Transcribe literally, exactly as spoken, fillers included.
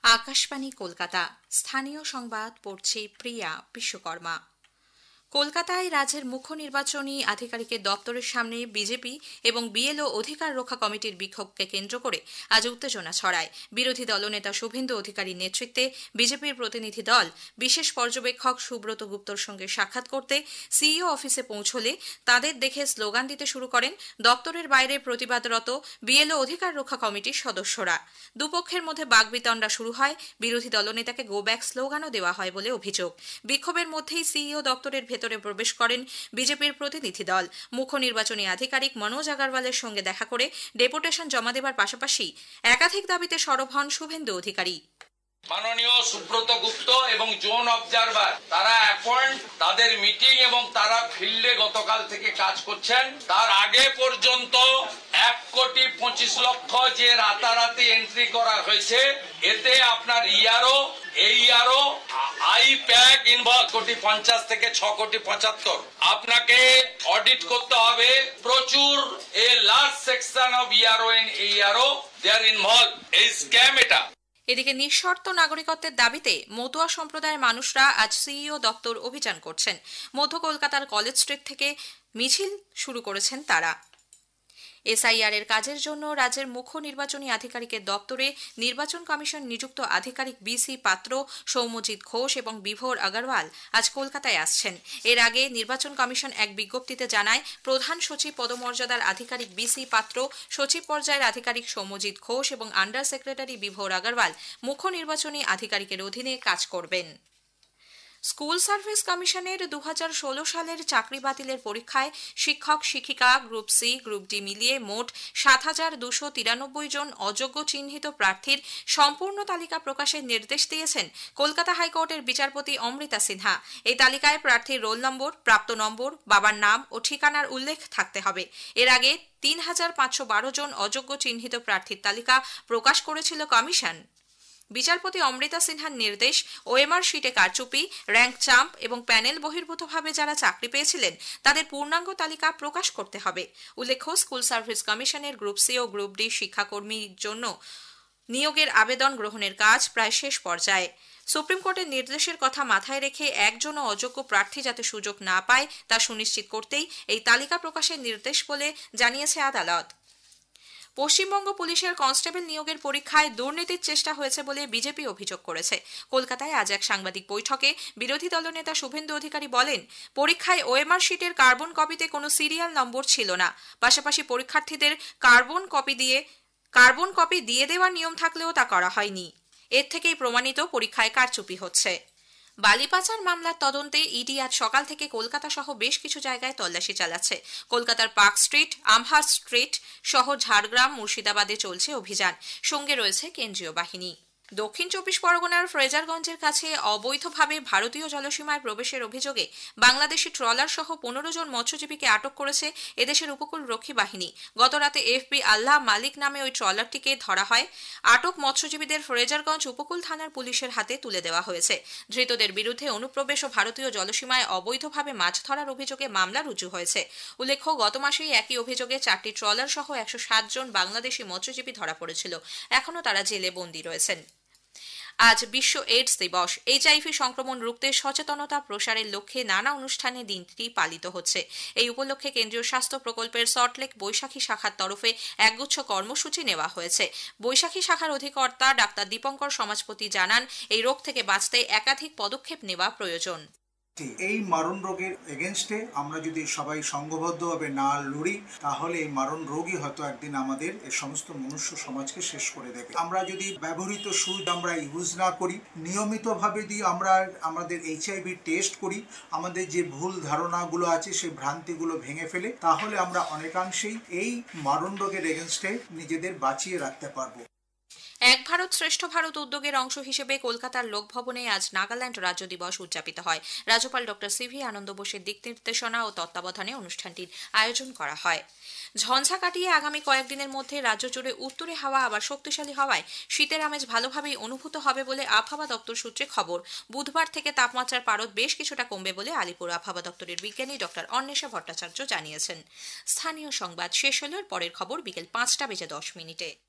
আকাশবাণী কলকাতা। স্থানীয় সংবাদ পড়ছে প্রিয়া বিশ্বকর্মা। কলকাতায় রাজ্যের মুখ্য নির্বাচনী আধিকারিকের দপ্তরের সামনে বিজেপি এবং বিএলও অধিকার রক্ষা কমিটির বিক্ষোভকে কেন্দ্র করে আজ উত্তেজনা ছড়ায়। বিরোধী দলনেতা শুভেন্দু অধিকারীর নেতৃত্বে বিজেপির প্রতিনিধি দল বিশেষ পর্যবেক্ষক সুব্রত গুপ্তর সঙ্গে সাক্ষাৎ করতে সিইও অফিসে পৌঁছলে তাদের দেখে স্লোগান দিতে শুরু করেন দপ্তরের বাইরে প্রতিবাদরত বিএলও অধিকার রক্ষা কমিটির সদস্যরা। দুপক্ষের মধ্যে বাগবিতণ্ডা শুরু হয়। বিরোধী দলনেতাকে গো ব্যাক স্লোগানও দেওয়া হয় বলে অভিযোগ। বিক্ষোভের মধ্যেই সিইও দপ্তরের ভেতরে প্রবেশ করেন বিজেপির প্রতিনিধি দল। মুখ্য নির্বাচনী আধিকারিক মনোজ আগরওয়ালের সঙ্গে দেখা করে ডেপুটেশন জমা দেবার পাশাপাশি একাধিক দাবিতে সরব হন শুভেন্দু অধিকারী। মাননীয় সুব্রত গুপ্ত এবং জোন অবজারভার তারা অ্যাপয়েন্ট, তাদের মিটিং এবং তারা ফিল্ডে গতকাল থেকে কাজ করছেন। তার আগে পর্যন্ত এক কোটি পঁচিশ লক্ষ যে রাতারাতি এন্ট্রি করা হয়েছে, এতে আপনার ইয়ারও এই ইয়ারও আই প্যাক ইনভলভ কোটি পঞ্চাশ থেকে ছ কোটি পঁচাত্তর। আপনাকে অডিট করতে হবে প্রচুর। এ লার্জ সেকশন অফ ইয়ারও ইন ইয়ারও দে আর ইনভলভ। এই স্ক্যাম এটা। এদিকে নিঃশর্ত নাগরিকত্বের দাবিতে মতুয়া সম্প্রদায়ের মানুষরা আজ সিইও দপ্তর অভিযান করছেন। মধ্য কলকাতার কলেজ স্ট্রিট থেকে মিছিল শুরু করেছেন তারা। এসআইআর এর কাজের জন্য রাজ্যের মুখ্য নির্বাচনী আধিকারিকের দপ্তরে নির্বাচন কমিশন নিযুক্ত আধিকারিক বিসি পাত্র, সৌম্যজিৎ ঘোষ এবং বিভোর আগরওয়াল আজ কলকাতায় আসছেন। এর আগে নির্বাচন কমিশন এক বিজ্ঞপ্তিতে জানায়, প্রধান সচিব পদমর্যাদার আধিকারিক বিসি পাত্র, সচিব পর্যায়ের আধিকারিক সৌম্যজিৎ ঘোষ এবং আন্ডার সেক্রেটারি বিভোর আগরওয়াল মুখ্য নির্বাচনী আধিকারিকের অধীনে কাজ করবেন। স্কুল সার্ভিস কমিশনের দু হাজার ষোলো সালের চাকরি বাতিলের পরীক্ষায় শিক্ষক শিক্ষিকা গ্রুপ সি গ্রুপ ডি মিলিয়ে মোট সাত হাজার দুশো তিরানব্বই জন অযোগ্য চিহ্নিত প্রার্থীর সম্পূর্ণ তালিকা প্রকাশের নির্দেশ দিয়েছেন কলকাতা হাইকোর্টের বিচারপতি অমৃতা সিনহা। এই তালিকায় প্রার্থীর রোল নম্বর, প্রাপ্ত নম্বর, বাবার নাম ও ঠিকানার উল্লেখ থাকতে হবে। এর আগে তিন হাজার পাঁচশো বারো জন অযোগ্য চিহ্নিত প্রার্থীর তালিকা প্রকাশ করেছিল কমিশন। বিচারপতি অমৃতা সিনহার নির্দেশ, ওএমআর শিটে কারচুপি, র্যাঙ্ক চাম্প এবং প্যানেল বহির্ভূতভাবে যারা চাকরি পেয়েছিলেন তাদের পূর্ণাঙ্গ তালিকা প্রকাশ করতে হবে। উল্লেখ্য, স্কুল সার্ভিস কমিশনের গ্রুপ সি ও গ্রুপ ডি শিক্ষাকর্মীর জন্য নিয়োগের আবেদন গ্রহণের কাজ প্রায় শেষ পর্যায়ে। সুপ্রিম কোর্টের নির্দেশের কথা মাথায় রেখে একজনও অযোগ্য প্রার্থী যাতে সুযোগ না পায় তা সুনিশ্চিত করতেই এই তালিকা প্রকাশের নির্দেশ বলে জানিয়েছে আদালত। পশ্চিমবঙ্গ পুলিশের কনস্টেবল নিয়োগের পরীক্ষায় দুর্নীতির চেষ্টা হয়েছে বলে বিজেপি অভিযোগ করেছে। কলকাতায় আজ এক সাংবাদিক বৈঠকে বিরোধী দলনেতা শুভেন্দু অধিকারী বলেন, পরীক্ষায় ওএমআর শিটের কার্বন কপিতে কোনো সিরিয়াল নম্বর ছিল না। পাশাপাশি পরীক্ষার্থীদের কার্বন কপি দিয়ে কার্বন কপি দিয়ে দেওয়ার নিয়ম থাকলেও তা করা হয়নি। এর থেকেই প্রমাণিত পরীক্ষায় কারচুপি হচ্ছে। বালি পাচার মামলার তদন্তে ইডি আজ সকাল থেকে কলকাতা সহ বেশ কিছু জায়গায় তল্লাশি চালাচ্ছে। কলকাতার পার্ক স্ট্রিট, আমহার স্ট্রিট সহ ঝাড়গ্রাম, মুর্শিদাবাদে চলছে অভিযান। সঙ্গে রয়েছে কেন্দ্রীয় বাহিনী। দক্ষিণ চব্বিশ পরগনার ফ্রেজারগঞ্জের কাছে অবৈধভাবে ভারতীয় জলসীমায় প্রবেশের অভিযোগে বাংলাদেশি ট্রলার সহ পনেরো জন মৎস্যজীবীকে আটক করেছে এদেশের উপকূল রক্ষী বাহিনী। গতরাতে এফবি আল্লাহ মালিক নামে ওই ট্রলারটিকে ধরা হয়। আটক মৎস্যজীবীদের ফ্রেজারগঞ্জ উপকূল থানার পুলিশের হাতে তুলে দেওয়া হয়েছে। ধৃতদের বিরুদ্ধে অনুপ্রবেশ ও ভারতীয় জলসীমায় অবৈধভাবে মাছ ধরার অভিযোগে মামলা রুজু হয়েছে। উল্লেখ্য, গত মাসেই একই অভিযোগে চারটি ট্রলার সহ একশো সাত জন বাংলাদেশি মৎস্যজীবী ধরা পড়েছিল। এখনও তারা জেলে বন্দী রয়েছেন। আজ বিশ্ব এইডস দিবস। এইচআইভি সংক্রমণ রুখতে সচেতনতা প্রসারের লক্ষ্যে নানা অনুষ্ঠানে দিনটি পালিত হচ্ছে। এই উপলক্ষে কেন্দ্রীয় স্বাস্থ্য প্রকল্পের সল্টলেক বৈশাখী শাখার তরফে একগুচ্ছ কর্মসূচি নেওয়া হয়েছে। বৈশাখী শাখার অধিকর্তা ডাক্তার দীপঙ্কর সমাজপতি জানান, এই রোগ থেকে বাঁচতে একাধিক পদক্ষেপ নেওয়া প্রয়োজন। এই মারণ রোগের এগেনস্টে আমরা যদি সবাই সংঘবদ্ধভাবে না লড়ি, তাহলে এই মারণ রোগই হয়তো একদিন আমাদের এই সমস্ত মনুষ্য সমাজকে শেষ করে দেবে। আমরা যদি ব্যবহৃত সুদ আমরা ইউজ না করি, নিয়মিতভাবে যদি আমরা আমাদের এইচআইভি টেস্ট করি, আমাদের যে ভুল ধারণাগুলো আছে সেই ভ্রান্তিগুলো ভেঙে ফেলে, তাহলে আমরা অনেকাংশেই এই মারণ রোগের এগেনস্টে নিজেদের বাঁচিয়ে রাখতে পারবো। এক ভারত শ্রেষ্ঠ ভারত উদ্যোগের অংশ হিসেবে কলকাতার লোকভবনে আজ নাগাল্যান্ড রাজ্য দিবস উদযাপিত হয়। রাজ্যপাল ডক্টর সিভি আনন্দ বোসের দিক নির্দেশনা ও তত্ত্বাবধানে অনুষ্ঠানটির আয়োজন করা হয়। ঝঞ্ঝা কাটিয়ে আগামী কয়েকদিনের মধ্যে রাজ্য জুড়ে উত্তরে হাওয়া আবার শক্তিশালী হওয়ায় শীতের আমেজ ভালোভাবেই অনুভূত হবে বলে আবহাওয়া দপ্তর সূত্রে খবর। বুধবার থেকে তাপমাত্রার পারদ বেশ কিছুটা কমবে বলে আলিপুর আবহাওয়া দপ্তরের বিজ্ঞানী ডক্টর অন্বেষা ভট্টাচার্য জানিয়েছেন। স্থানীয় সংবাদ শেষ হল। পরের খবর বিকেল পাঁচটা বেজে দশ মিনিটে।